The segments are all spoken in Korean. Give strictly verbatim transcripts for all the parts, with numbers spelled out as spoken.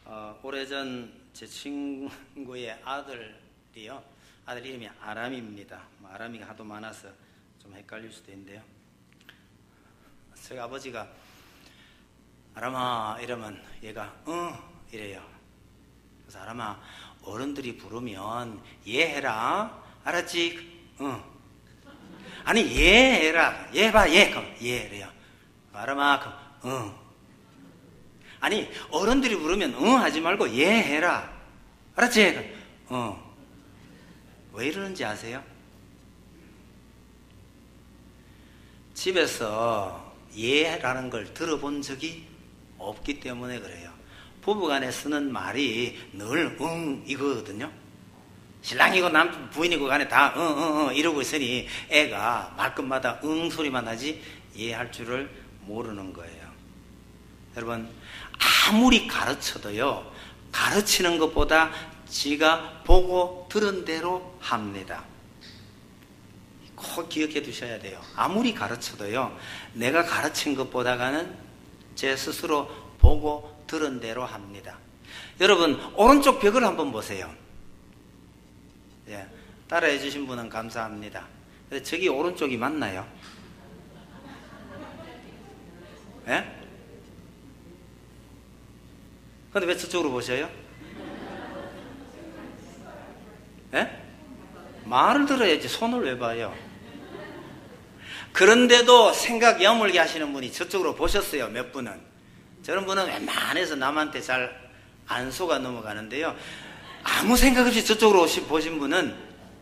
어, 오래전 제 친구의 아들이요. 아들 이름이 아람입니다. 아람이가 하도 많아서 좀 헷갈릴 수도 있는데요. 저희 아버지가 아람아 이러면 얘가 응 이래요. 그래서 아람아 어른들이 부르면 예 해라 알았지? 응. 아니 예 해라 예 봐 예 그럼 예 이래요. 아람아 그럼 응. 아니 어른들이 부르면 응 하지 말고 예 해라 알았지? 그럼 응. 왜 이러는지 아세요? 집에서 예라는 걸 들어본 적이 없기 때문에 그래요. 부부간에 쓰는 말이 늘 응 이거거든요. 신랑이고 남 부인이고 간에 다 응 응 응 이러고 있으니 애가 말끝마다 응 소리만 하지 이해할 줄을 모르는 거예요. 여러분 아무리 가르쳐도요 가르치는 것보다 지가 보고 들은 대로 합니다. 꼭 기억해 두셔야 돼요. 아무리 가르쳐도요 내가 가르친 것보다는 제 스스로 보고 들은 대로 합니다. 여러분 오른쪽 벽을 한번 보세요. 예, 따라해 주신 분은 감사합니다. 근데 저기 오른쪽이 맞나요? 예? 근데 왜 저쪽으로 보셔요? 예? 말을 들어야지 손을 왜 봐요? 그런데도 생각 여물게 하시는 분이 저쪽으로 보셨어요. 몇 분은. 저런 분은 웬만해서 남한테 잘 안 속아 넘어가는데요. 아무 생각 없이 저쪽으로 보신 분은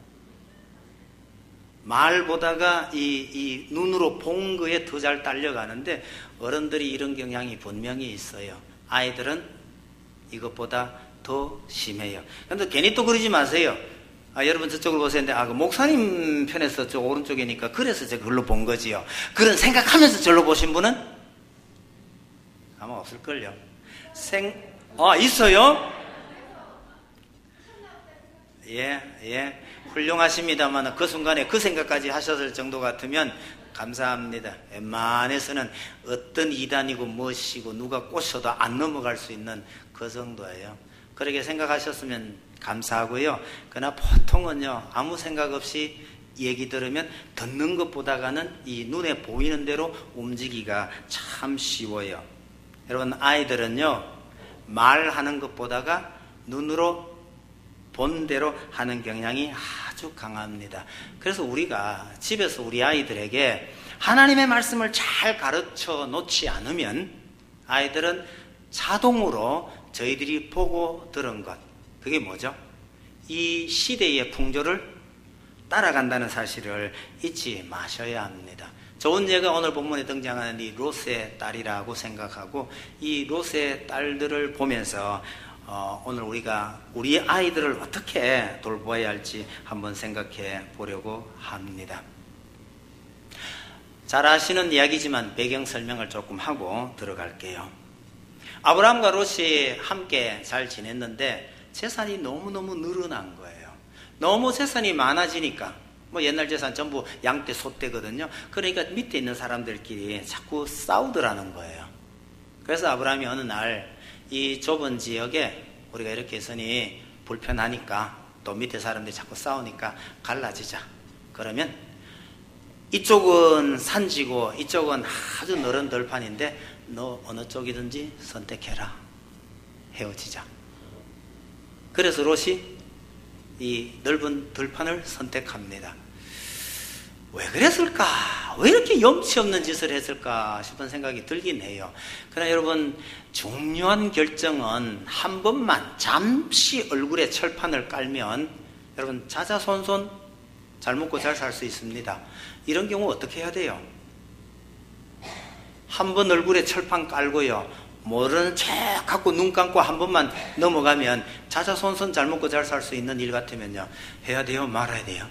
말 보다가 이, 이 눈으로 본 거에 더 잘 딸려가는데 어른들이 이런 경향이 분명히 있어요. 아이들은 이것보다 더 심해요. 그런데 괜히 또 그러지 마세요. 아, 여러분 저쪽으로 보세요. 아, 그 목사님 편에서 저 오른쪽이니까 그래서 제가 그걸로 본 거지요. 그런 생각하면서 절로 보신 분은 아마 없을걸요. 생, 아, 있어요? 예, 예. 훌륭하십니다만 그 순간에 그 생각까지 하셨을 정도 같으면 감사합니다. 웬만해서는 어떤 이단이고 무엇이고 누가 꼬셔도 안 넘어갈 수 있는 그 정도예요. 그렇게 생각하셨으면 감사하고요. 그러나 보통은요 아무 생각 없이 얘기 들으면 듣는 것보다는 이 눈에 보이는 대로 움직이기가 참 쉬워요. 여러분 아이들은요 말하는 것보다가 눈으로 본 대로 하는 경향이 아주 강합니다. 그래서 우리가 집에서 우리 아이들에게 하나님의 말씀을 잘 가르쳐 놓지 않으면 아이들은 자동으로 저희들이 보고 들은 것, 그게 뭐죠? 이 시대의 풍조를 따라간다는 사실을 잊지 마셔야 합니다. 좋은 예가 오늘 본문에 등장하는 이 롯의 딸이라고 생각하고 이 롯의 딸들을 보면서 어, 오늘 우리가 우리 아이들을 어떻게 돌보아야 할지 한번 생각해 보려고 합니다. 잘 아시는 이야기지만 배경 설명을 조금 하고 들어갈게요. 아브라함과 롯이 함께 잘 지냈는데 재산이 너무너무 늘어난 거예요. 너무 재산이 많아지니까 뭐 옛날 재산 전부 양떼 소떼거든요. 그러니까 밑에 있는 사람들끼리 자꾸 싸우더라는 거예요. 그래서 아브라함이 어느 날 이 좁은 지역에 우리가 이렇게 있으니 불편하니까 또 밑에 사람들이 자꾸 싸우니까 갈라지자. 그러면 이쪽은 산지고 이쪽은 아주 넓은 들판인데 너 어느 쪽이든지 선택해라. 헤어지자. 그래서 롯이 이 넓은 들판을 선택합니다. 왜 그랬을까? 왜 이렇게 염치 없는 짓을 했을까 싶은 생각이 들긴 해요. 그러나 여러분 중요한 결정은 한 번만 잠시 얼굴에 철판을 깔면 여러분 자자손손 잘 먹고 잘 살 수 있습니다. 이런 경우 어떻게 해야 돼요? 한 번 얼굴에 철판 깔고요 모르는 척 갖고 눈 감고 한 번만 넘어가면 자자손손 잘 먹고 잘 살 수 있는 일 같으면요 해야 돼요? 말아야 돼요?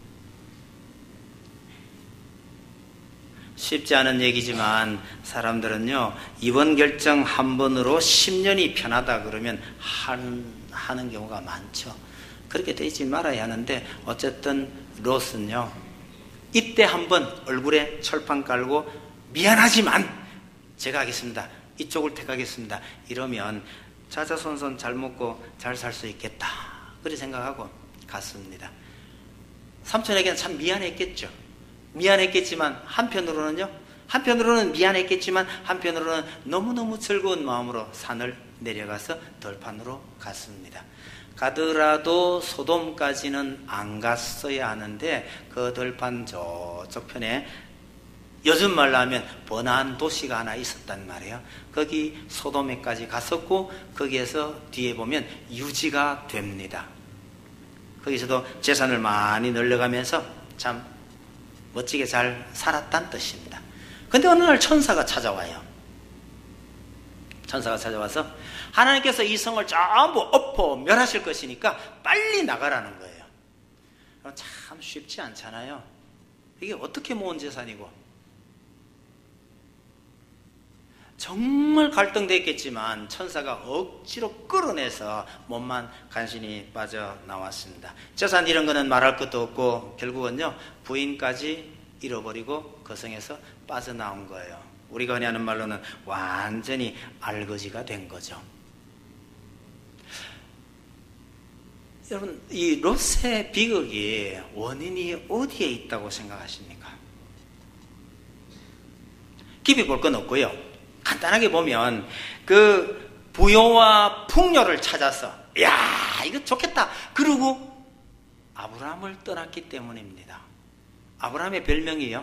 쉽지 않은 얘기지만 사람들은요 이번 결정 한 번으로 십 년이 편하다 그러면 한, 하는 경우가 많죠. 그렇게 되지 말아야 하는데 어쨌든 롯은요 이때 한 번 얼굴에 철판 깔고 미안하지만 제가 하겠습니다. 이쪽을 택하겠습니다. 이러면 자자손손 잘 먹고 잘 살 수 있겠다 그렇게 생각하고 갔습니다. 삼촌에게는 참 미안했겠죠. 미안했겠지만 한편으로는요 한편으로는 미안했겠지만 한편으로는 너무너무 즐거운 마음으로 산을 내려가서 들판으로 갔습니다. 가더라도 소돔까지는 안 갔어야 하는데 그 들판 저쪽 편에 요즘 말로 하면 번화한 도시가 하나 있었단 말이에요. 거기 소돔에까지 갔었고 거기에서 뒤에 보면 유지가 됩니다. 거기서도 재산을 많이 늘려가면서 참 멋지게 잘 살았다는 뜻입니다. 근데 어느 날 천사가 찾아와요. 천사가 찾아와서 하나님께서 이 성을 전부 엎어 멸하실 것이니까 빨리 나가라는 거예요. 참 쉽지 않잖아요. 이게 어떻게 모은 재산이고 정말 갈등됐겠지만 천사가 억지로 끌어내서 몸만 간신히 빠져나왔습니다. 재산 이런 거는 말할 것도 없고 결국은요 부인까지 잃어버리고 그 성에서 빠져나온 거예요. 우리가 흔히 하는 말로는 완전히 알거지가 된 거죠. 여러분, 이 롯의 비극이 원인이 어디에 있다고 생각하십니까? 깊이 볼 건 없고요. 간단하게 보면 그 부요와 풍요를 찾아서 야 이거 좋겠다 그러고 아브라함을 떠났기 때문입니다. 아브라함의 별명이요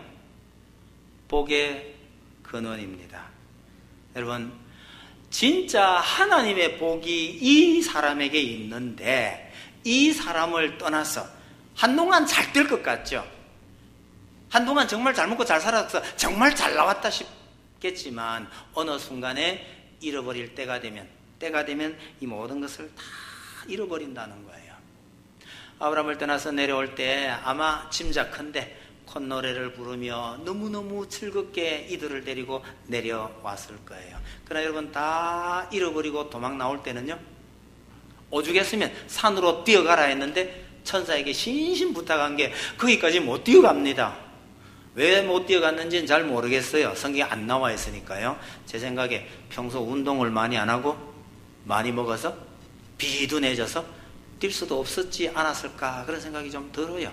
복의 근원입니다. 여러분 진짜 하나님의 복이 이 사람에게 있는데 이 사람을 떠나서 한동안 잘 될 것 같죠. 한동안 정말 잘 먹고 잘 살아서 정말 잘 나왔다 싶겠지만 어느 순간에 잃어버릴 때가 되면 때가 되면 이 모든 것을 다 잃어버린다는 거예요. 아브라함을 떠나서 내려올 때 아마 짐작컨대 콧노래를 부르며 너무너무 즐겁게 이들을 데리고 내려왔을 거예요. 그러나 여러분 다 잃어버리고 도망 나올 때는요 오죽했으면 산으로 뛰어가라 했는데 천사에게 신신 부탁한 게 거기까지 못 뛰어갑니다. 왜 못 뛰어갔는지는 잘 모르겠어요. 성경에 안 나와 있으니까요. 제 생각에 평소 운동을 많이 안 하고 많이 먹어서 비둔해져서 뛸 수도 없었지 않았을까 그런 생각이 좀 들어요.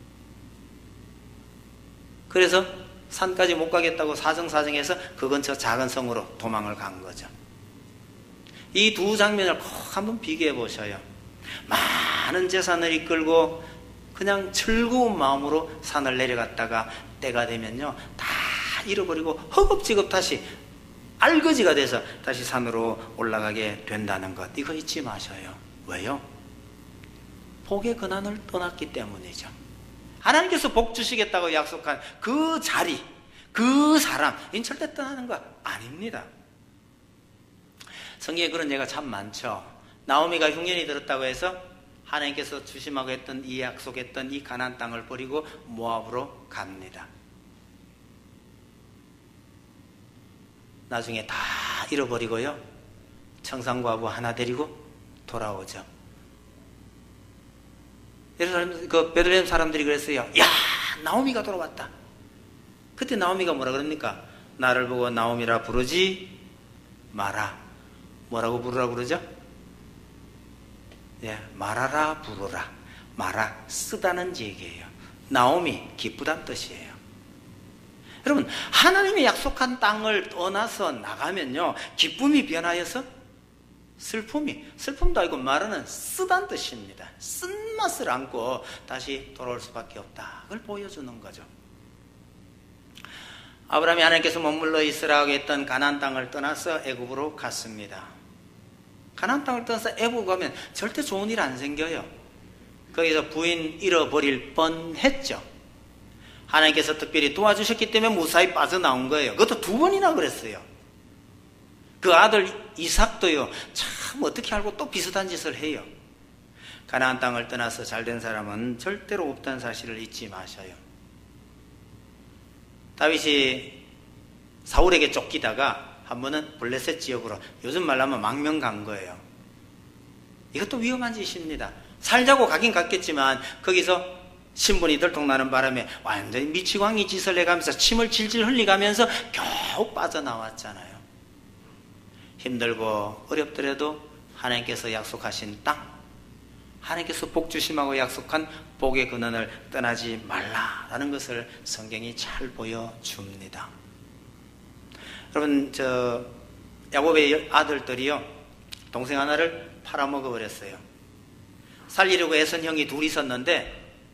그래서 산까지 못 가겠다고 사정사정해서 그 근처 작은 성으로 도망을 간 거죠. 이 두 장면을 꼭 한번 비교해 보셔요. 많은 재산을 이끌고 그냥 즐거운 마음으로 산을 내려갔다가 때가 되면요 다 잃어버리고 허겁지겁 다시 알거지가 돼서 다시 산으로 올라가게 된다는 것, 이거 잊지 마셔요. 왜요? 복의 근원을 떠났기 때문이죠. 하나님께서 복 주시겠다고 약속한 그 자리, 그 사람, 이는 절대 떠나는 거 아닙니다. 성경에 그런 예가 참 많죠. 나오미가 흉년이 들었다고 해서 하나님께서 주심하고 했던 이 약속했던 이 가나안 땅을 버리고 모압으로 갑니다. 나중에 다 잃어버리고요 청산과부 하나 데리고 돌아오죠. 예루살렘 그 베들레헴 사람들이 그랬어요. 야 나오미가 돌아왔다. 그때 나오미가 뭐라 그럽니까? 나를 보고 나오미라 부르지 마라. 뭐라고 부르라 그러죠? 예, 말하라 부르라. 말아 쓰다는 얘기예요. 나오미 기쁘다는 뜻이에요. 여러분 하나님이 약속한 땅을 떠나서 나가면요 기쁨이 변하여서 슬픔이, 슬픔도 아니고 말하는 쓰다는 뜻입니다. 쓴맛을 안고 다시 돌아올 수밖에 없다. 그걸 보여주는 거죠. 아브라함이 하나님께서 머물러 있으라고 했던 가나안 땅을 떠나서 애굽으로 갔습니다. 가나안 땅을 떠나서 애굽 가면 절대 좋은 일 안 생겨요. 거기서 부인 잃어버릴 뻔했죠. 하나님께서 특별히 도와주셨기 때문에 무사히 빠져나온 거예요. 그것도 두 번이나 그랬어요. 그 아들 이삭도요 참 어떻게 알고 또 비슷한 짓을 해요. 가나안 땅을 떠나서 잘된 사람은 절대로 없다는 사실을 잊지 마셔요. 다윗이 사울에게 쫓기다가 한 번은 블레셋 지역으로, 요즘 말로 하면 망명 간 거예요. 이것도 위험한 짓입니다. 살자고 가긴 갔겠지만 거기서 신분이 들통나는 바람에 완전히 미치광이 짓을 해가면서 침을 질질 흘리가면서 겨우 빠져나왔잖아요. 힘들고 어렵더라도 하나님께서 약속하신 땅, 하나님께서 복 주심하고 약속한 복의 근원을 떠나지 말라라는 것을 성경이 잘 보여줍니다. 여러분, 저 야곱의 아들들이요, 동생 하나를 팔아먹어 버렸어요. 살리려고 애선 형이 둘이 있었는데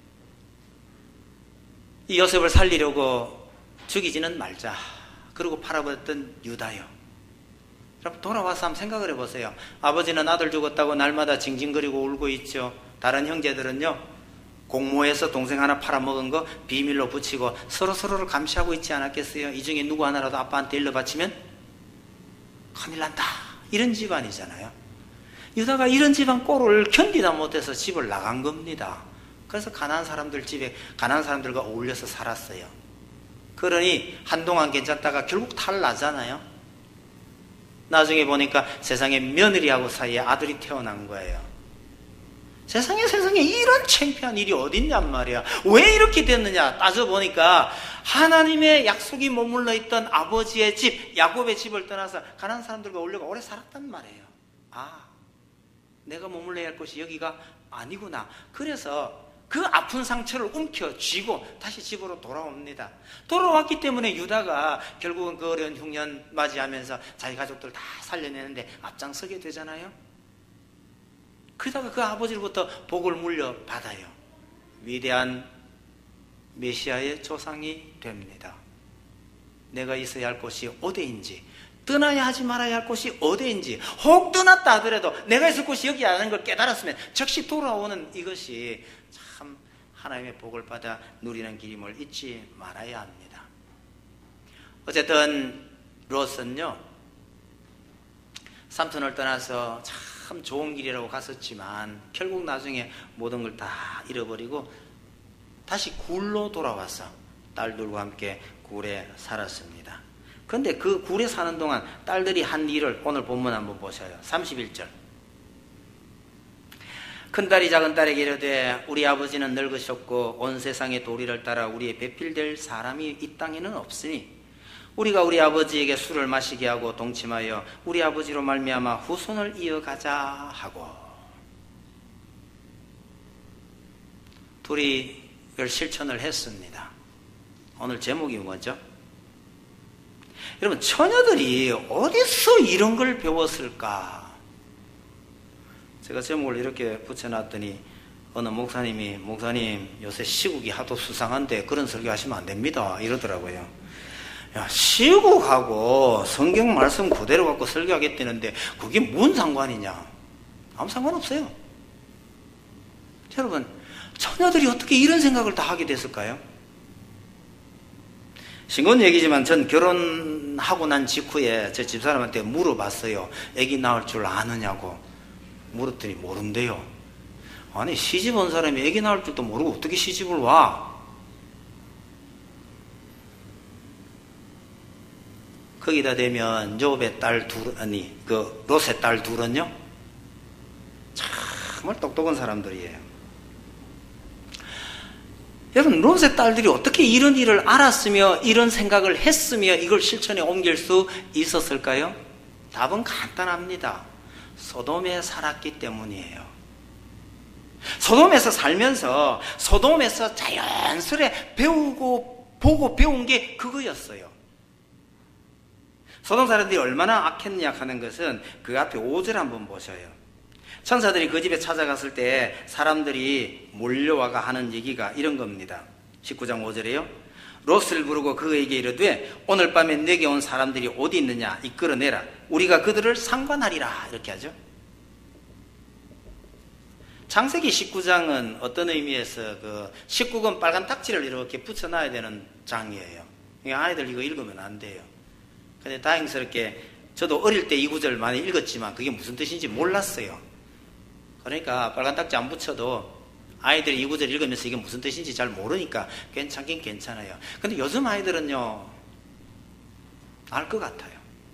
이 요셉을 살리려고 죽이지는 말자, 그러고 팔아버렸던 유다요. 여러분, 돌아와서 한번 생각을 해보세요. 아버지는 아들 죽었다고 날마다 징징거리고 울고 있죠. 다른 형제들은요, 공모해서 동생 하나 팔아먹은 거 비밀로 붙이고 서로 서로를 감시하고 있지 않았겠어요? 이 중에 누구 하나라도 아빠한테 일러 바치면 큰일 난다, 이런 집안이잖아요. 유다가 이런 집안 꼴을 견디다 못해서 집을 나간 겁니다. 그래서 가난한 사람들 집에 가난한 사람들과 어울려서 살았어요. 그러니 한동안 괜찮다가 결국 탈나잖아요. 나중에 보니까 세상에 며느리하고 사이에 아들이 태어난 거예요. 세상에 세상에 이런 창피한 일이 어딨냔 말이야. 왜 이렇게 됐느냐 따져보니까 하나님의 약속이 머물러 있던 아버지의 집, 야곱의 집을 떠나서 가난한 사람들과 어울려 오래 살았단 말이에요. 아, 내가 머물러야 할 곳이 여기가 아니구나. 그래서 그 아픈 상처를 움켜쥐고 다시 집으로 돌아옵니다. 돌아왔기 때문에 유다가 결국은 그 어려운 흉년 맞이하면서 자기 가족들 다 살려내는데 앞장서게 되잖아요. 그러다가 그 아버지로부터 복을 물려받아요. 위대한 메시아의 조상이 됩니다. 내가 있어야 할 곳이 어디인지, 떠나야 하지 말아야 할 곳이 어디인지, 혹 떠났다 하더라도 내가 있을 곳이 여기 아닌 걸 깨달았으면 즉시 돌아오는 이것이 참 하나님의 복을 받아 누리는 길임을 잊지 말아야 합니다. 어쨌든 롯은요, 삼촌을 떠나서 참 좋은 길이라고 갔었지만 결국 나중에 모든 걸 다 잃어버리고 다시 굴로 돌아와서 딸들과 함께 굴에 살았습니다. 그런데 그 굴에 사는 동안 딸들이 한 일을 오늘 본문 한번 보셔요. 삼십일 절. 큰딸이 작은딸에게 이르되 우리 아버지는 늙으셨고 온 세상의 도리를 따라 우리의 배필될 사람이 이 땅에는 없으니 우리가 우리 아버지에게 술을 마시게 하고 동침하여 우리 아버지로 말미암아 후손을 이어가자 하고. 둘이 이걸 실천을 했습니다. 오늘 제목이 뭐죠? 여러분, 처녀들이 어디서 이런 걸 배웠을까? 제가 제목을 이렇게 붙여놨더니 어느 목사님이 목사님 요새 시국이 하도 수상한데 그런 설교하시면 안 됩니다 이러더라고요. 야, 시국하고 성경 말씀 그대로 갖고 설교하겠다는데 그게 뭔 상관이냐? 아무 상관없어요. 여러분, 처녀들이 어떻게 이런 생각을 다 하게 됐을까요? 싱거운 얘기지만 전 결혼하고 난 직후에 제 집사람한테 물어봤어요. 애기 낳을 줄 아느냐고. 물었더니 모른대요. 아니, 시집 온 사람이 애기 낳을 줄도 모르고 어떻게 시집을 와? 거기다 대면 욥의 딸 둘, 아니 그 롯의 딸 둘은요 정말 똑똑한 사람들이에요. 여러분, 롯의 딸들이 어떻게 이런 일을 알았으며 이런 생각을 했으며 이걸 실천에 옮길 수 있었을까요? 답은 간단합니다. 소돔에 살았기 때문이에요. 소돔에서 살면서 소돔에서 자연스레 배우고 보고 배운 게 그거였어요. 소돔 사람들이 얼마나 악했냐 하는 것은 그 앞에 오 절 한번 보셔요. 천사들이 그 집에 찾아갔을 때 사람들이 몰려와가 하는 얘기가 이런 겁니다. 십구 장 오 절에요. 롯을 부르고 그에게 이르되 오늘 밤에 내게 온 사람들이 어디 있느냐 이끌어내라. 우리가 그들을 상관하리라. 이렇게 하죠. 창세기 십구 장은 어떤 의미에서 그 십구 권 빨간 딱지를 이렇게 붙여놔야 되는 장이에요. 아이들 이거 읽으면 안 돼요. 근데 다행스럽게 저도 어릴 때 이 구절 많이 읽었지만 그게 무슨 뜻인지 몰랐어요. 그러니까 빨간 딱지 안 붙여도 아이들이 이 구절 읽으면서 이게 무슨 뜻인지 잘 모르니까 괜찮긴 괜찮아요. 근데 요즘 아이들은요 알 것 같아요.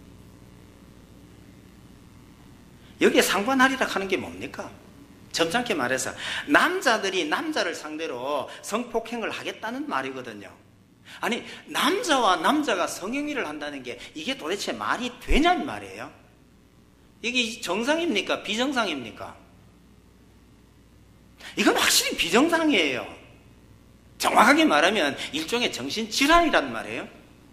여기에 상관하리라 하는 게 뭡니까? 점잖게 말해서 남자들이 남자를 상대로 성폭행을 하겠다는 말이거든요. 아니, 남자와 남자가 성행위를 한다는 게 이게 도대체 말이 되냔 말이에요. 이게 정상입니까? 비정상입니까? 이건 확실히 비정상이에요. 정확하게 말하면 일종의 정신질환이란 말이에요.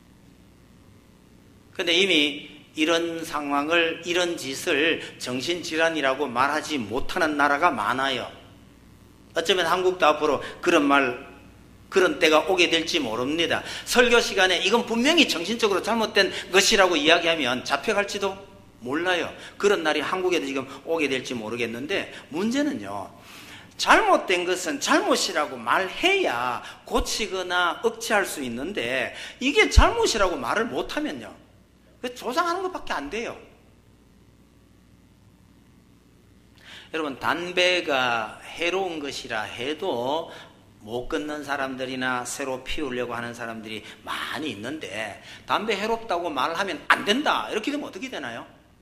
근데 이미 이런 상황을, 이런 짓을 정신질환이라고 말하지 못하는 나라가 많아요. 어쩌면 한국도 앞으로 그런 말, 그런 때가 오게 될지 모릅니다. 설교 시간에 이건 분명히 정신적으로 잘못된 것이라고 이야기하면 잡혀갈지도 몰라요. 그런 날이 한국에도 지금 오게 될지 모르겠는데, 문제는요, 잘못된 것은 잘못이라고 말해야 고치거나 억제할 수 있는데, 이게 잘못이라고 말을 못하면요, 조장하는 것밖에 안 돼요. 여러분, 담배가 해로운 것이라 해도 못 끊는 사람들이나 새로 피우려고 하는 사람들이 많이 있는데, 담배 해롭다고 말하면 안 된다 이렇게 되면 어떻게 되나요?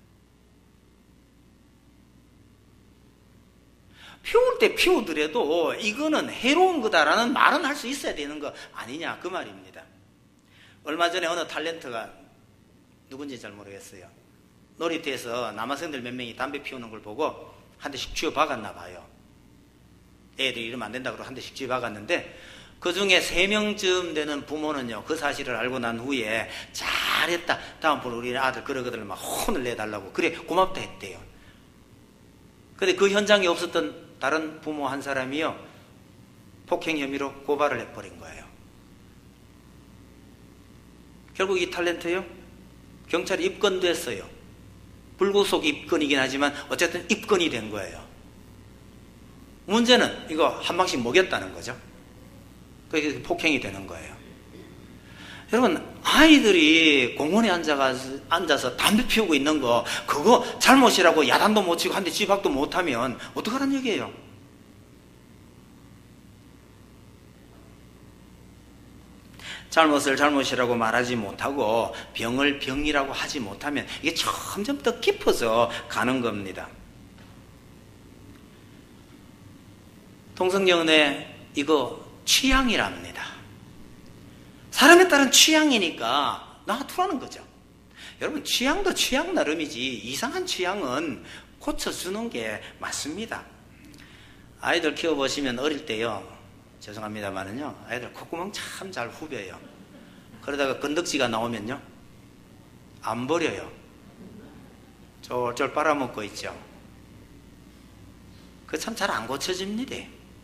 피울 때 피우더라도 이거는 해로운 거다라는 말은 할 수 있어야 되는 거 아니냐, 그 말입니다. 얼마 전에 어느 탤런트가, 누군지 잘 모르겠어요, 놀이터에서 남학생들 몇 명이 담배 피우는 걸 보고 한 대씩 쥐어 박았나 봐요. 애들이 이러면 안 된다고 한 대씩 쥐어 박았는데, 그 중에 세 명쯤 되는 부모는요, 그 사실을 알고 난 후에 잘했다, 다음번에 우리 아들 그러거든 막 혼을 내달라고, 그래 고맙다 했대요. 근데 그 현장에 없었던 다른 부모 한 사람이요, 폭행 혐의로 고발을 해버린 거예요. 결국 이 탤런트요, 경찰에 입건됐어요. 불구속 입건이긴 하지만 어쨌든 입건이 된 거예요. 문제는 이거 한 방씩 먹였다는 거죠. 그게 폭행이 되는 거예요. 여러분, 아이들이 공원에 앉아서, 앉아서 담배 피우고 있는 거, 그거 잘못이라고 야단도 못 치고 한 대 쥐박도 못하면 어떡하란 얘기예요? 잘못을 잘못이라고 말하지 못하고 병을 병이라고 하지 못하면 이게 점점 더 깊어져 가는 겁니다. 동성연애 이거 취향이랍니다. 사람에 따른 취향이니까 놔두라는 거죠. 여러분, 취향도 취향 나름이지 이상한 취향은 고쳐주는 게 맞습니다. 아이들 키워보시면 어릴 때요, 죄송합니다만은요, 아이들 콧구멍 참 잘 후벼요. 그러다가 건덕지가 나오면요, 안 버려요. 쫄쫄 빨아먹고 있죠. 그 참 잘 안 고쳐집니다.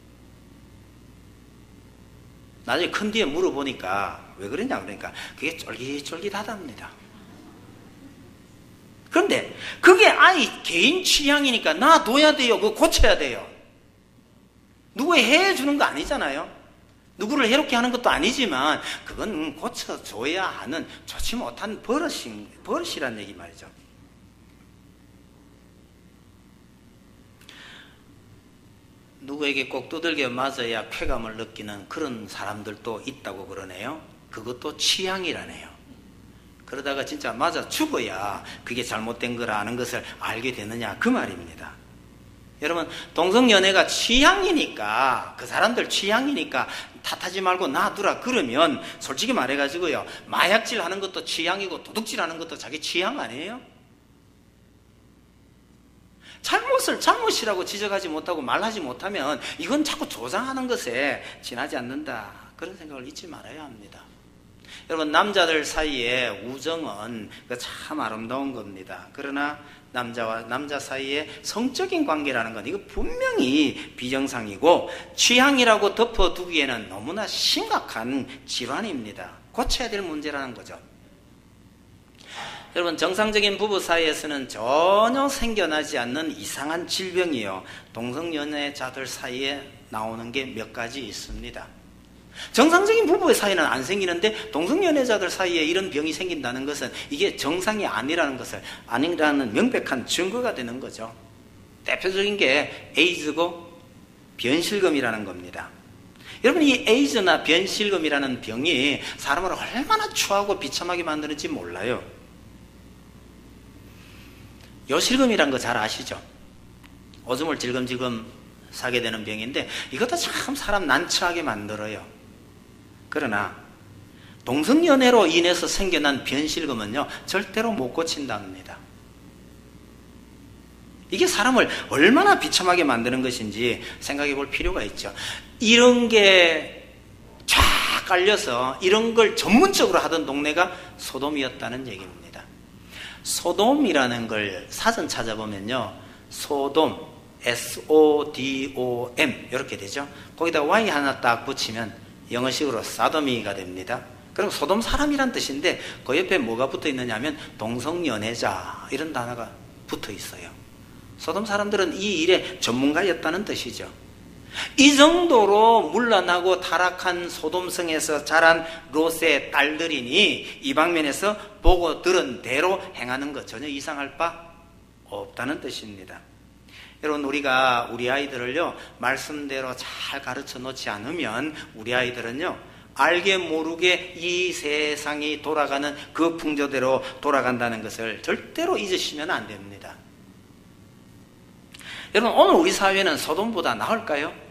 나중에 큰 뒤에 물어보니까 왜 그러냐 그러니까 그게 쫄깃쫄깃하답니다. 그런데 그게 아이 개인 취향이니까 놔둬야 돼요. 그거 고쳐야 돼요. 누구 해주는 거 아니잖아요. 누구를 해롭게 하는 것도 아니지만 그건 고쳐줘야 하는 좋지 못한 버릇이, 버릇이란 얘기 말이죠. 누구에게 꼭 두들겨 맞아야 쾌감을 느끼는 그런 사람들도 있다고 그러네요. 그것도 취향이라네요. 그러다가 진짜 맞아 죽어야 그게 잘못된 거라는 것을 알게 되느냐, 그 말입니다. 여러분, 동성연애가 취향이니까, 그 사람들 취향이니까 탓하지 말고 놔두라 그러면 솔직히 말해가지고요, 마약질 하는 것도 취향이고 도둑질 하는 것도 자기 취향 아니에요? 잘못을 잘못이라고 지적하지 못하고 말하지 못하면 이건 자꾸 조장하는 것에 지나지 않는다, 그런 생각을 잊지 말아야 합니다. 여러분, 남자들 사이에 우정은 참 아름다운 겁니다. 그러나 남자와 남자 사이에 성적인 관계라는 건 이거 분명히 비정상이고 취향이라고 덮어두기에는 너무나 심각한 질환입니다. 고쳐야 될 문제라는 거죠. 여러분, 정상적인 부부 사이에서는 전혀 생겨나지 않는 이상한 질병이요, 동성연애자들 사이에 나오는 게 몇 가지 있습니다. 정상적인 부부의 사이는 안 생기는데 동성연애자들 사이에 이런 병이 생긴다는 것은 이게 정상이 아니라는 것을, 아니라는 명백한 증거가 되는 거죠. 대표적인 게 에이즈고 변실금이라는 겁니다. 여러분, 이 에이즈나 변실금이라는 병이 사람을 얼마나 추하고 비참하게 만드는지 몰라요. 요실금이란 거 잘 아시죠? 오줌을 질금질금 사게 되는 병인데 이것도 참 사람 난처하게 만들어요. 그러나 동성연애로 인해서 생겨난 변실금은요, 절대로 못 고친답니다. 이게 사람을 얼마나 비참하게 만드는 것인지 생각해 볼 필요가 있죠. 이런 게 쫙 깔려서 이런 걸 전문적으로 하던 동네가 소돔이었다는 얘기입니다. 소돔이라는 걸 사전 찾아보면요, 소돔, 에스 오 디 오 엠 이렇게 되죠. 거기다 Y 하나 딱 붙이면 영어식으로 사도미가 됩니다. 그리고 소돔 사람이란 뜻인데 그 옆에 뭐가 붙어 있느냐 하면 동성연애자 이런 단어가 붙어 있어요. 소돔 사람들은 이 일에 전문가였다는 뜻이죠. 이 정도로 문란하고 타락한 소돔성에서 자란 롯의 딸들이니 이 방면에서 보고 들은 대로 행하는 것 전혀 이상할 바 없다는 뜻입니다. 여러분, 우리가 우리 아이들을요 말씀대로 잘 가르쳐 놓지 않으면 우리 아이들은요 알게 모르게 이 세상이 돌아가는 그 풍조대로 돌아간다는 것을 절대로 잊으시면 안 됩니다. 여러분, 오늘 우리 사회는 소돔보다 나을까요?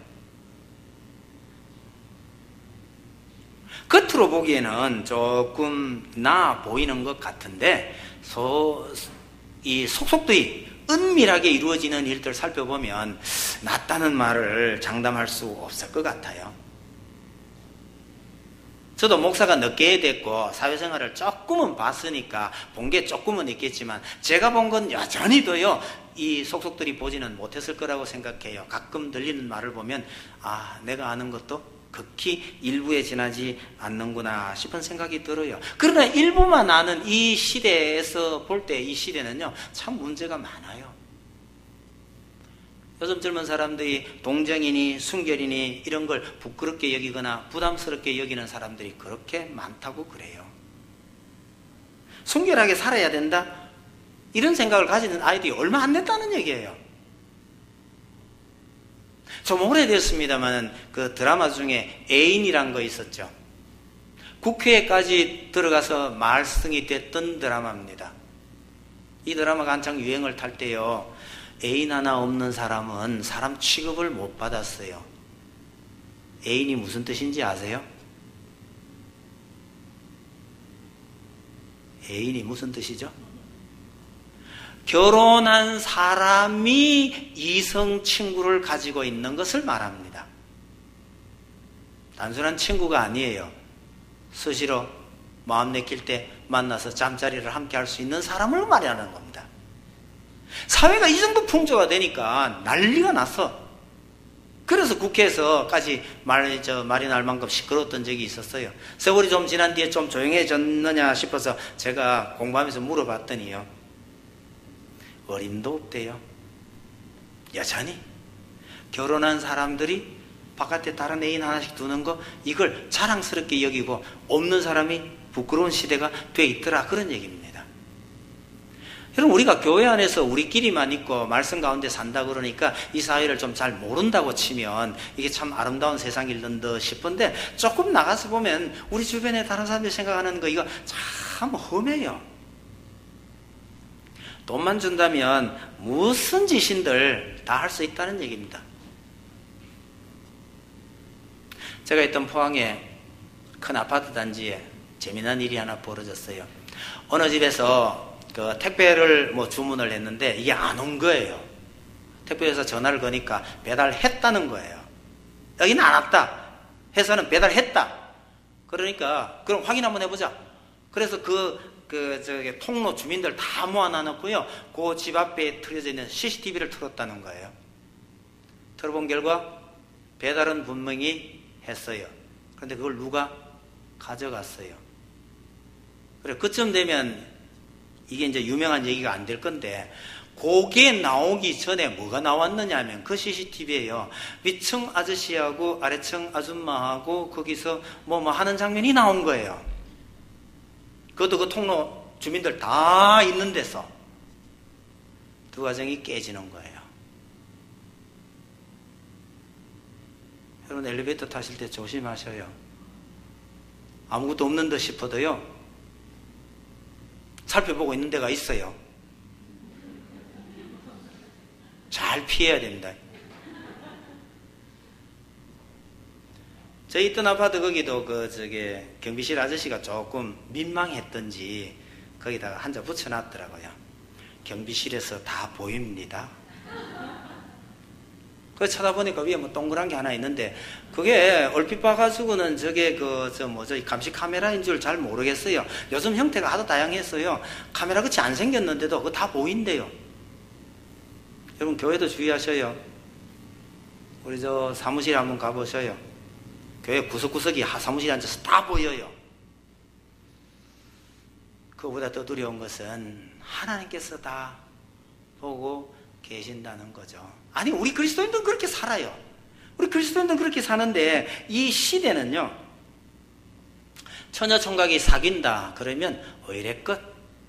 겉으로 보기에는 조금 나아 보이는 것 같은데 소, 이 속속들이 은밀하게 이루어지는 일들 살펴보면 낫다는 말을 장담할 수 없을 것 같아요. 저도 목사가 늦게 됐고 사회생활을 조금은 봤으니까 본 게 조금은 있겠지만 제가 본 건 여전히도요 이 속속들이 보지는 못했을 거라고 생각해요. 가끔 들리는 말을 보면 아, 내가 아는 것도 극히 일부에 지나지 않는구나 싶은 생각이 들어요. 그러나 일부만 아는 이 시대에서 볼 때 이 시대는요 참 문제가 많아요. 요즘 젊은 사람들이 동정이니 순결이니 이런 걸 부끄럽게 여기거나 부담스럽게 여기는 사람들이 그렇게 많다고 그래요. 순결하게 살아야 된다? 이런 생각을 가지는 아이들이 얼마 안 됐다는 얘기예요. 좀 오래됐습니다만 그 드라마 중에 애인이란 거 있었죠. 국회에까지 들어가서 말썽이 됐던 드라마입니다. 이 드라마가 한창 유행을 탈 때요 애인 하나 없는 사람은 사람 취급을 못 받았어요. 애인이 무슨 뜻인지 아세요? 애인이 무슨 뜻이죠? 결혼한 사람이 이성 친구를 가지고 있는 것을 말합니다. 단순한 친구가 아니에요. 수시로 마음 내킬 때 만나서 잠자리를 함께 할 수 있는 사람을 말하는 겁니다. 사회가 이 정도 풍조가 되니까 난리가 났어. 그래서 국회에서까지 말, 저, 말이 날 만큼 시끄러웠던 적이 있었어요. 세월이 좀 지난 뒤에 좀 조용해졌느냐 싶어서 제가 공부하면서 물어봤더니요 어림도 없대요. 여전히 결혼한 사람들이 바깥에 다른 애인 하나씩 두는 거 이걸 자랑스럽게 여기고 없는 사람이 부끄러운 시대가 돼 있더라, 그런 얘기입니다. 여러분, 우리가 교회 안에서 우리끼리만 있고 말씀 가운데 산다 그러니까 이 사회를 좀 잘 모른다고 치면 이게 참 아름다운 세상일 듯 싶은데 조금 나가서 보면 우리 주변에 다른 사람들이 생각하는 거 이거 참 험해요. 돈만 준다면 무슨 짓인들 다 할 수 있다는 얘기입니다. 제가 있던 포항에 큰 아파트 단지에 재미난 일이 하나 벌어졌어요. 어느 집에서 그 택배를 뭐 주문을 했는데 이게 안 온 거예요. 택배회사 전화를 거니까 배달했다는 거예요. 여기는 안 왔다. 회사는 배달했다. 그러니까 그럼 확인 한번 해보자. 그래서 그, 그 저기 통로 주민들 다 모아놔놓고요. 그 집 앞에 틀어져 있는 씨씨티비를 틀었다는 거예요. 틀어본 결과 배달은 분명히 했어요. 그런데 그걸 누가 가져갔어요. 그래 그쯤 되면 이게 이제 유명한 얘기가 안 될 건데, 그게 나오기 전에 뭐가 나왔느냐 하면 그 씨씨티비에요. 위층 아저씨하고 아래층 아줌마하고 거기서 뭐 뭐 하는 장면이 나온 거예요. 그것도 그 통로 주민들 다 있는 데서 두 가정이 깨지는 거예요. 여러분, 엘리베이터 타실 때 조심하셔요. 아무것도 없는 듯 싶어도요 살펴보고 있는 데가 있어요. 잘 피해야 됩니다. 저희 있던 아파트 거기도 그 저기 경비실 아저씨가 조금 민망했던지 거기다가 한자 붙여놨더라고요. 경비실에서 다 보입니다. 그 쳐다보니까 위에 뭐 동그란 게 하나 있는데 그게 얼핏 봐가지고는 저게 그 저 뭐 저 감시 카메라인 줄 잘 모르겠어요. 요즘 형태가 하도 다양했어요. 카메라 같이 안 생겼는데도 그거 다 보인대요. 여러분 교회도 주의하셔요. 우리 저 사무실에 한번 가보셔요. 교회 구석구석이 사무실에 앉아서 다 보여요. 그보다 더 두려운 것은 하나님께서 다 보고 계신다는 거죠. 아니 우리 그리스도인들은 그렇게 살아요. 우리 그리스도인들은 그렇게 사는데 이 시대는요, 처녀총각이 사귄다 그러면 의례껏.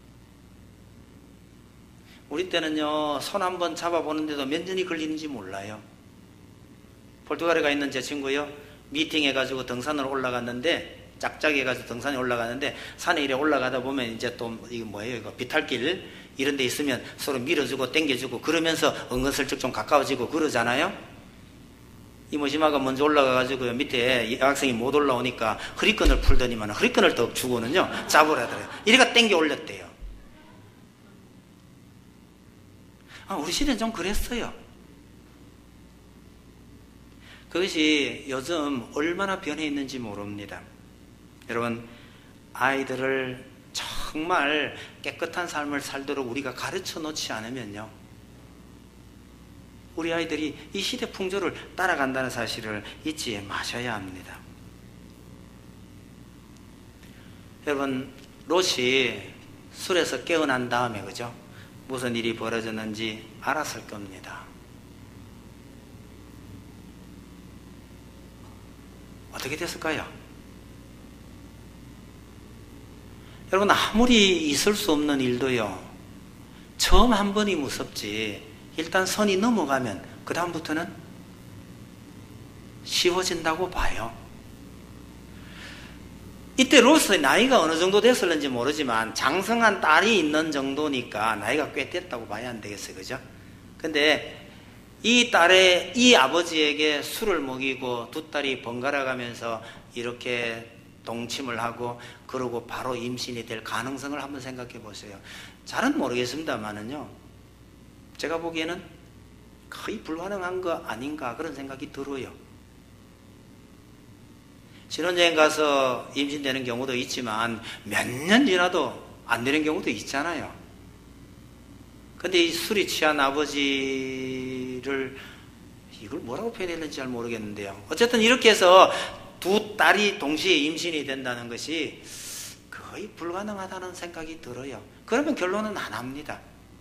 우리 때는요 손 한번 잡아보는데도 몇 년이 걸리는지 몰라요. 포르투갈에 가 있는 제 친구요, 미팅 해가지고 등산을 올라갔는데, 짝짝이 해가지고 등산에 올라가는데 산에 이래 올라가다 보면 이제 또 이거 뭐예요, 이거 비탈길 이런 데 있으면 서로 밀어주고 당겨주고 그러면서 은근슬쩍 좀 가까워지고 그러잖아요. 이 모시마가 먼저 올라가가지고 밑에 여학생이 못 올라오니까 허리끈을 풀더니만 허리끈을 더 주고는요 잡으라더래요. 이래가 당겨 올렸대요. 아, 우리 시대는 좀 그랬어요. 그것이 요즘 얼마나 변해 있는지 모릅니다. 여러분, 아이들을 정말 깨끗한 삶을 살도록 우리가 가르쳐 놓지 않으면요, 우리 아이들이 이 시대 풍조를 따라간다는 사실을 잊지 마셔야 합니다. 여러분, 롯이 술에서 깨어난 다음에 그죠? 무슨 일이 벌어졌는지 알았을 겁니다. 어떻게 됐을까요? 여러분, 아무리 있을 수 없는 일도요, 처음 한 번이 무섭지 일단 선이 넘어가면 그 다음부터는 쉬워진다고 봐요. 이때 롯의 나이가 어느 정도 됐을는지 모르지만 장성한 딸이 있는 정도니까 나이가 꽤 됐다고 봐야 안 되겠어요, 그죠? 근데 이 딸의 이 아버지에게 술을 먹이고 두 딸이 번갈아 가면서 이렇게 동침을 하고 그러고 바로 임신이 될 가능성을 한번 생각해 보세요. 잘은 모르겠습니다만은요, 제가 보기에는 거의 불가능한 거 아닌가 그런 생각이 들어요. 신혼여행 가서 임신되는 경우도 있지만 몇 년 지나도 안 되는 경우도 있잖아요. 근데 이 술이 취한 아버지를 이걸 뭐라고 표현해야 되는지 잘 모르겠는데요. 어쨌든 이렇게 해서 두 딸이 동시에 임신이 된다는 것이 거의 불가능하다는 생각이 들어요. 그러면 결론은 안 합니다.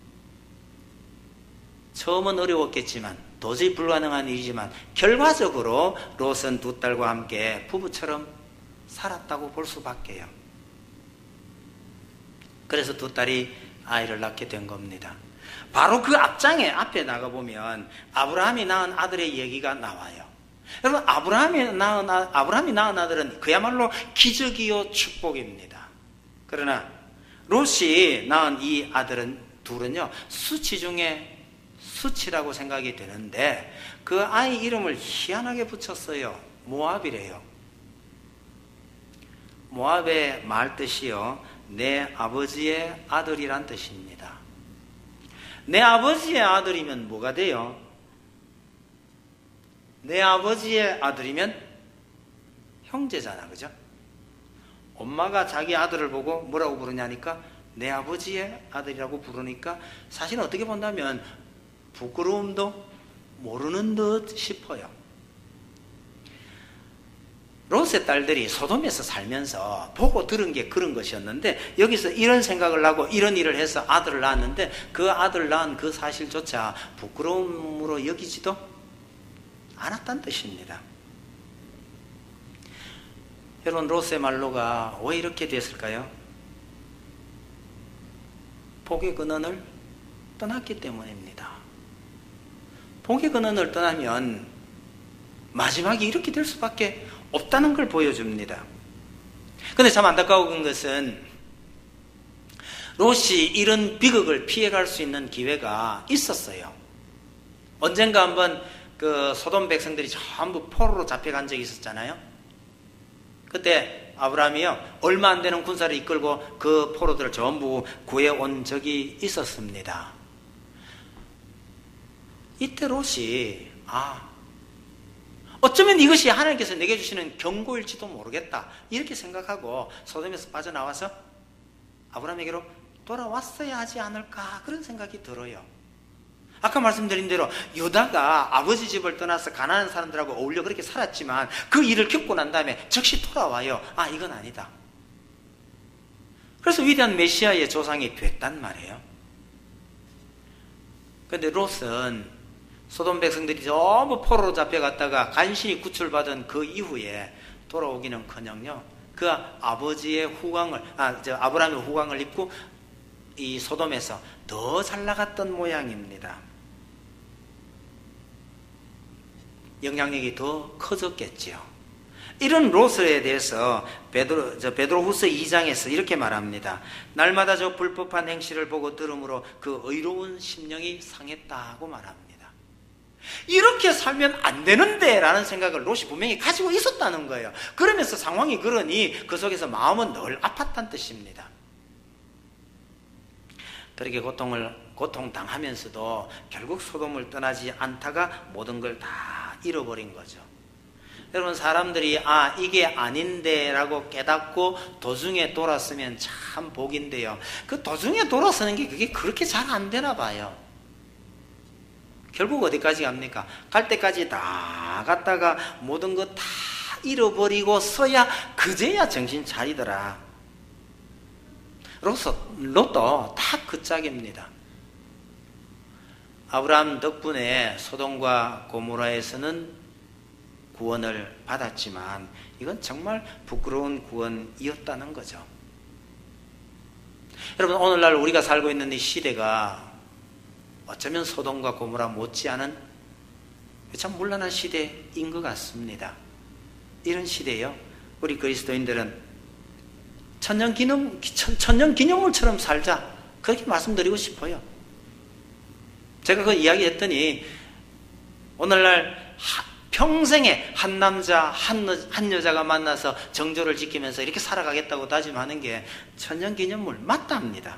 처음은 어려웠겠지만 도저히 불가능한 일이지만 결과적으로 롯은 두 딸과 함께 부부처럼 살았다고 볼 수밖에요. 그래서 두 딸이 아이를 낳게 된 겁니다. 바로 그 앞장에 앞에 나가보면 아브라함이 낳은 아들의 얘기가 나와요. 여러분, 아브라함이 낳은, 아브라함이 낳은 아들은 그야말로 기적이요 축복입니다. 그러나 롯이 낳은 이 아들은 둘은요, 수치 중에 수치라고 생각이 되는데 그 아이 이름을 희한하게 붙였어요. 모압이래요. 모압의 말 뜻이요, 내 아버지의 아들이란 뜻입니다. 내 아버지의 아들이면 뭐가 돼요? 내 아버지의 아들이면 형제잖아, 그죠? 엄마가 자기 아들을 보고 뭐라고 부르냐니까 내 아버지의 아들이라고 부르니까 사실 어떻게 본다면 부끄러움도 모르는 듯 싶어요. 롯의 딸들이 소돔에서 살면서 보고 들은 게 그런 것이었는데 여기서 이런 생각을 하고 이런 일을 해서 아들을 낳았는데 그 아들 낳은 그 사실조차 부끄러움으로 여기지도 않았다는 뜻입니다. 여러분, 롯의 말로가 왜 이렇게 됐을까요? 복의 근원을 떠났기 때문입니다. 복의 근원을 떠나면 마지막이 이렇게 될 수밖에 없다는 걸 보여줍니다. 그런데 참 안타까운 것은 롯이 이런 비극을 피해갈 수 있는 기회가 있었어요. 언젠가 한번 그 소돔 백성들이 전부 포로로 잡혀간 적이 있었잖아요. 그때 아브라함이요, 얼마 안 되는 군사를 이끌고 그 포로들을 전부 구해온 적이 있었습니다. 이때 롯이 아 어쩌면 이것이 하나님께서 내게 주시는 경고일지도 모르겠다 이렇게 생각하고 소돔에서 빠져나와서 아브라함에게로 돌아왔어야 하지 않을까 그런 생각이 들어요. 아까 말씀드린 대로 유다가 아버지 집을 떠나서 가나안 사람들하고 어울려 그렇게 살았지만 그 일을 겪고 난 다음에 즉시 돌아와요. 아 이건 아니다. 그래서 위대한 메시아의 조상이 됐단 말이에요. 그런데 롯은 소돔 백성들이 전부 포로로 잡혀갔다가 간신히 구출받은 그 이후에 돌아오기는커녕요 그 아버지의 후광을 아 저 아브라함의 후광을 입고 이 소돔에서 더 잘 나갔던 모양입니다. 영향력이 더 커졌겠지요. 이런 롯에 대해서 베드로, 저 베드로후서 이 장에서 이렇게 말합니다. 날마다 저 불법한 행실을 보고 들음으로 그 의로운 심령이 상했다고 말합니다. 이렇게 살면 안 되는데 라는 생각을 롯이 분명히 가지고 있었다는 거예요. 그러면서 상황이 그러니 그 속에서 마음은 늘 아팠다는 뜻입니다. 그렇게 고통을 고통당하면서도 결국 소돔을 떠나지 않다가 모든 걸 다 잃어버린 거죠. 여러분 사람들이 아 이게 아닌데 라고 깨닫고 도중에 돌았으면 참 복인데요. 그 도중에 돌아서는 게 그게 그렇게 잘 안 되나 봐요. 결국 어디까지 갑니까? 갈 때까지 다 갔다가 모든 거 다 잃어버리고서야 그제야 정신 차리더라. 롯도 다 그 짝입니다. 아브라함 덕분에 소돔과 고모라에서는 구원을 받았지만 이건 정말 부끄러운 구원이었다는 거죠. 여러분 오늘날 우리가 살고 있는 이 시대가 어쩌면 소돔과 고모라 못지않은 참 문란한 시대인 것 같습니다. 이런 시대요 우리 그리스도인들은 천년기념, 천년기념물처럼 살자 그렇게 말씀드리고 싶어요. 제가 그 이야기 했더니 오늘날 평생에 한 남자 한, 한 여자가 만나서 정조를 지키면서 이렇게 살아가겠다고 다짐하는 게 천년기념물 맞답니다.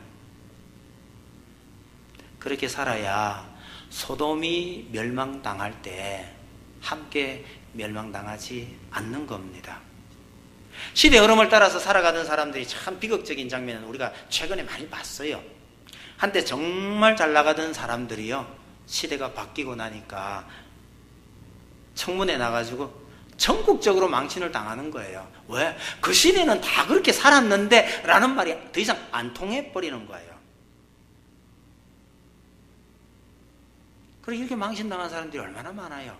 그렇게 살아야 소돔이 멸망당할 때 함께 멸망당하지 않는 겁니다. 시대 흐름을 따라서 살아가던 사람들이 참 비극적인 장면은 우리가 최근에 많이 봤어요. 한때 정말 잘 나가던 사람들이요 시대가 바뀌고 나니까 청문회 나가지고 전국적으로 망신을 당하는 거예요. 왜? 그 시대는 다 그렇게 살았는데 라는 말이 더 이상 안 통해버리는 거예요. 그리고 이렇게 망신당한 사람들이 얼마나 많아요.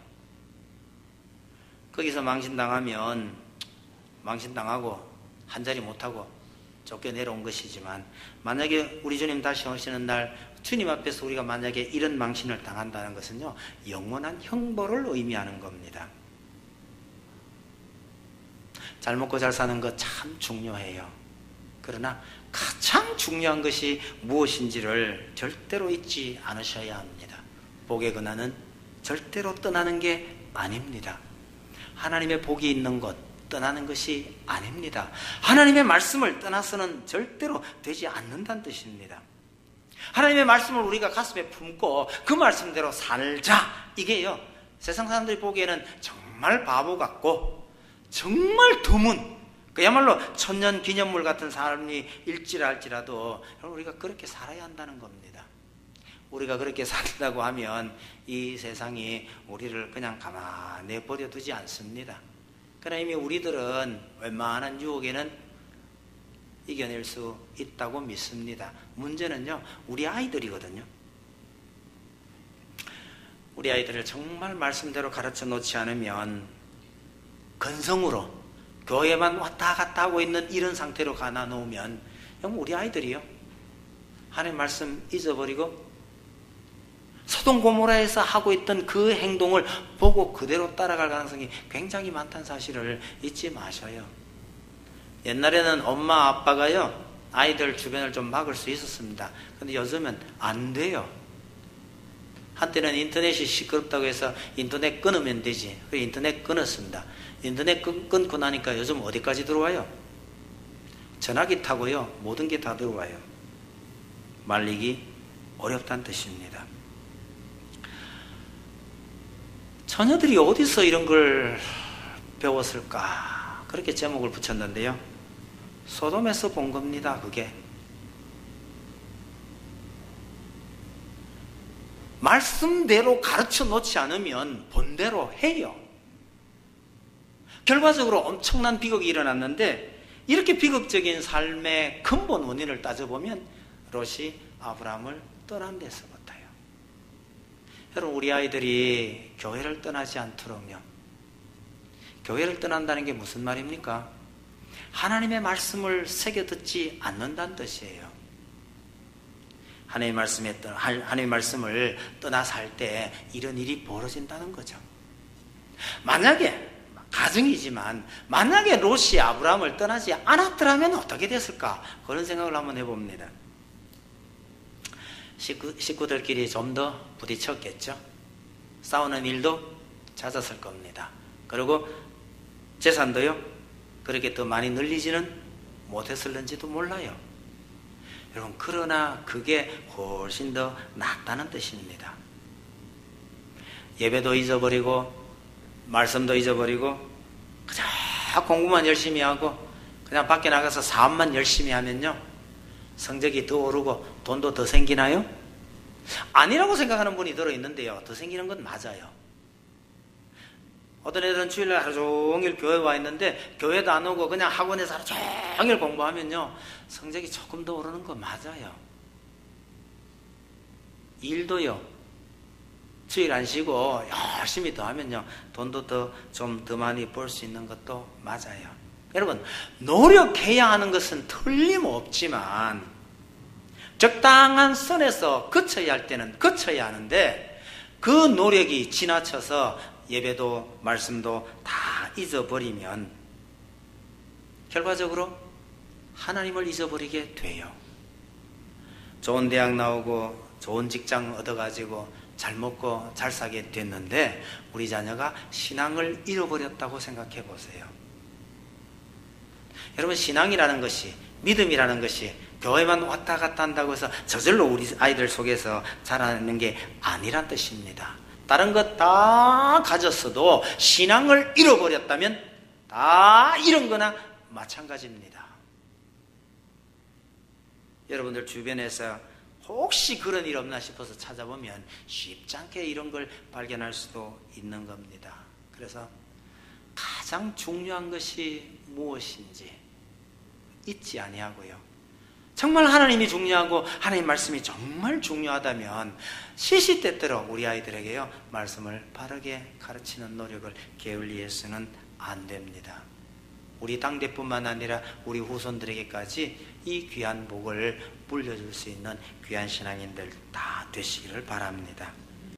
거기서 망신당하면 망신당하고 한자리 못하고 쫓겨내려온 것이지만 만약에 우리 주님 다시 오시는 날 주님 앞에서 우리가 만약에 이런 망신을 당한다는 것은요 영원한 형벌을 의미하는 겁니다. 잘 먹고 잘 사는 것 참 중요해요. 그러나 가장 중요한 것이 무엇인지를 절대로 잊지 않으셔야 합니다. 복의 근원은 절대로 떠나는 게 아닙니다. 하나님의 복이 있는 곳 떠나는 것이 아닙니다. 하나님의 말씀을 떠나서는 절대로 되지 않는다는 뜻입니다. 하나님의 말씀을 우리가 가슴에 품고 그 말씀대로 살자. 이게요 세상 사람들이 보기에는 정말 바보 같고 정말 드문 그야말로 천년기념물 같은 삶이 일지랄지라도 우리가 그렇게 살아야 한다는 겁니다. 우리가 그렇게 산다고 하면 이 세상이 우리를 그냥 가만히 내버려 두지 않습니다. 그러나 이미 우리들은 웬만한 유혹에는 이겨낼 수 있다고 믿습니다. 문제는요 우리 아이들이거든요. 우리 아이들을 정말 말씀대로 가르쳐 놓지 않으면 건성으로 교회만 왔다 갔다 하고 있는 이런 상태로 가놔 놓으면 우리 아이들이요 하나님 말씀 잊어버리고 소돔 고모라에서 하고 있던 그 행동을 보고 그대로 따라갈 가능성이 굉장히 많다는 사실을 잊지 마셔요. 옛날에는 엄마 아빠가요 아이들 주변을 좀 막을 수 있었습니다. 근데 요즘은 안 돼요. 한때는 인터넷이 시끄럽다고 해서 인터넷 끊으면 되지. 그래서 인터넷 끊었습니다. 인터넷 끊고 나니까 요즘 어디까지 들어와요? 전화기 타고요 모든 게 다 들어와요. 말리기 어렵다는 뜻입니다. 처녀들이 어디서 이런 걸 배웠을까? 그렇게 제목을 붙였는데요. 소돔에서 본 겁니다. 그게 말씀대로 가르쳐 놓지 않으면 본대로 해요. 결과적으로 엄청난 비극이 일어났는데, 이렇게 비극적인 삶의 근본 원인을 따져보면 롯이 아브라함을 떠난 데서부터요. 여러분, 우리 아이들이 교회를 떠나지 않도록요. 교회를 떠난다는 게 무슨 말입니까? 하나님의 말씀을 새겨 듣지 않는다는 뜻이에요. 하나님의 말씀에 하나님의 말씀을 떠나서 할 때 이런 일이 벌어진다는 거죠. 만약에 가정이지만 만약에 롯이 아브라함을 떠나지 않았더라면 어떻게 됐을까? 그런 생각을 한번 해봅니다. 식구, 식구들끼리 좀 더 부딪혔겠죠. 싸우는 일도 잦았을 겁니다. 그리고 재산도요 그렇게 더 많이 늘리지는 못했을는지도 몰라요. 여러분, 그러나 그게 훨씬 더 낫다는 뜻입니다. 예배도 잊어버리고 말씀도 잊어버리고 그냥 공부만 열심히 하고 그냥 밖에 나가서 사업만 열심히 하면요, 성적이 더 오르고 돈도 더 생기나요? 아니라고 생각하는 분이 들어있는데요, 더 생기는 건 맞아요. 어떤 애들은 주일날 하루 종일 교회 와 있는데 교회도 안 오고 그냥 학원에서 하루 종일 공부하면요, 성적이 조금 더 오르는 거 맞아요. 일도요, 주일 안 쉬고 열심히 더 하면요, 돈도 더 좀 더 많이 벌 수 있는 것도 맞아요. 여러분, 노력해야 하는 것은 틀림없지만 적당한 선에서 거쳐야 할 때는 거쳐야 하는데, 그 노력이 지나쳐서 예배도 말씀도 다 잊어버리면 결과적으로 하나님을 잊어버리게 돼요. 좋은 대학 나오고 좋은 직장 얻어가지고 잘 먹고 잘 사게 됐는데 우리 자녀가 신앙을 잃어버렸다고 생각해 보세요. 여러분, 신앙이라는 것이, 믿음이라는 것이 교회만 왔다 갔다 한다고 해서 저절로 우리 아이들 속에서 자라는 게 아니란 뜻입니다. 다른 것 다 가졌어도 신앙을 잃어버렸다면 다 잃은 거나 마찬가지입니다. 여러분들 주변에서 혹시 그런 일 없나 싶어서 찾아보면 쉽지 않게 이런 걸 발견할 수도 있는 겁니다. 그래서 가장 중요한 것이 무엇인지 잊지 아니하고요, 정말 하나님이 중요하고 하나님 말씀이 정말 중요하다면 시시때때로 우리 아이들에게요, 말씀을 바르게 가르치는 노력을 게을리해서는 안 됩니다. 우리 당대뿐만 아니라 우리 후손들에게까지 이 귀한 복을 물려줄 수 있는 귀한 신앙인들 다 되시기를 바랍니다.